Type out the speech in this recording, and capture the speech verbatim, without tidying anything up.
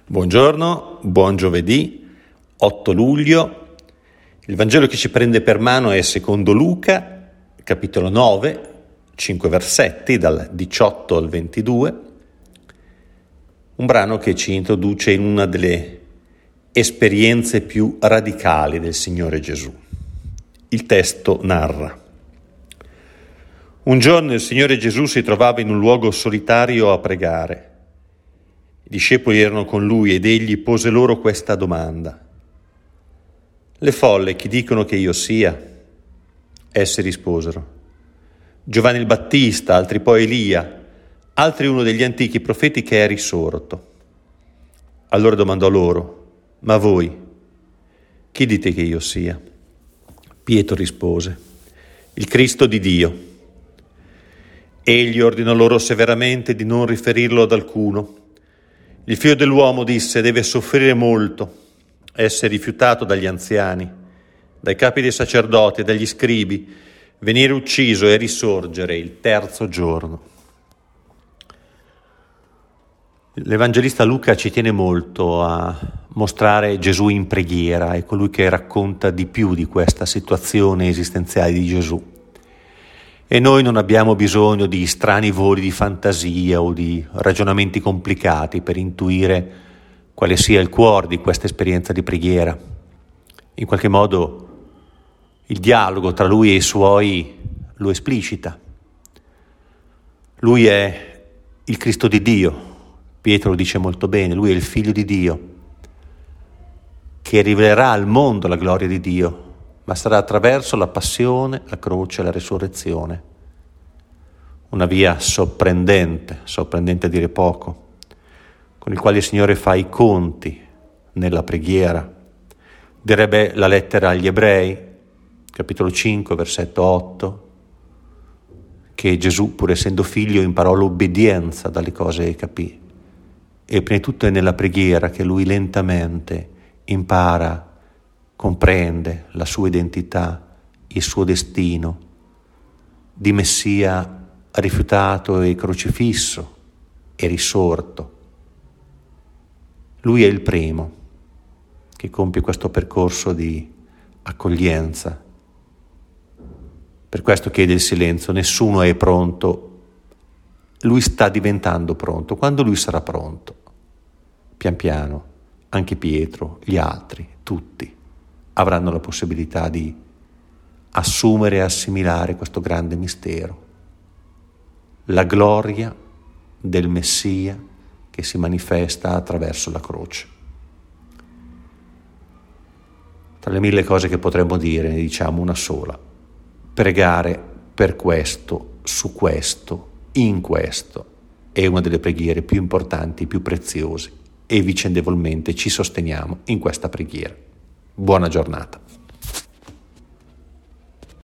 Buongiorno, buon giovedì, otto luglio. Il Vangelo che ci prende per mano è secondo Luca, capitolo nove, cinque versetti, dal diciotto al ventidue, un brano che ci introduce in una delle esperienze più radicali del Signore Gesù. Il testo narra: un giorno il Signore Gesù si trovava in un luogo solitario a pregare. I discepoli erano con lui ed egli pose loro questa domanda: le folle chi dicono che io sia? Essi risposero: Giovanni il Battista, altri poi Elia, altri uno degli antichi profeti che è risorto. Allora domandò loro: ma voi, chi dite che io sia? Pietro rispose: il Cristo di Dio. Egli ordinò loro severamente di non riferirlo ad alcuno. Il figlio dell'uomo, disse, deve soffrire molto, essere rifiutato dagli anziani, dai capi dei sacerdoti e dagli scribi, venire ucciso e risorgere il terzo giorno. L'Evangelista Luca ci tiene molto a mostrare Gesù in preghiera, è colui che racconta di più di questa situazione esistenziale di Gesù. E noi non abbiamo bisogno di strani voli di fantasia o di ragionamenti complicati per intuire quale sia il cuore di questa esperienza di preghiera. In qualche modo il dialogo tra lui e i suoi lo esplicita. Lui è il Cristo di Dio, Pietro lo dice molto bene, lui è il Figlio di Dio, che rivelerà al mondo la gloria di Dio, ma sarà attraverso la passione, la croce e la resurrezione. Una via sorprendente, sorprendente a dire poco, con il quale il Signore fa i conti nella preghiera. Direbbe la lettera agli Ebrei, capitolo cinque, versetto otto, che Gesù, pur essendo figlio, imparò l'obbedienza dalle cose che capì. E prima di tutto è nella preghiera che lui lentamente impara, comprende la sua identità, il suo destino di Messia rifiutato e crocifisso e risorto. Lui è il primo che compie questo percorso di accoglienza. Per questo chiede il silenzio, nessuno è pronto, lui sta diventando pronto. Quando lui sarà pronto, pian piano, anche Pietro, gli altri, tutti, avranno la possibilità di assumere e assimilare questo grande mistero, la gloria del Messia che si manifesta attraverso la croce. Tra le mille cose che potremmo dire, ne diciamo una sola: pregare per questo, su questo, in questo, è una delle preghiere più importanti, più preziose, e vicendevolmente ci sosteniamo in questa preghiera. Buona giornata.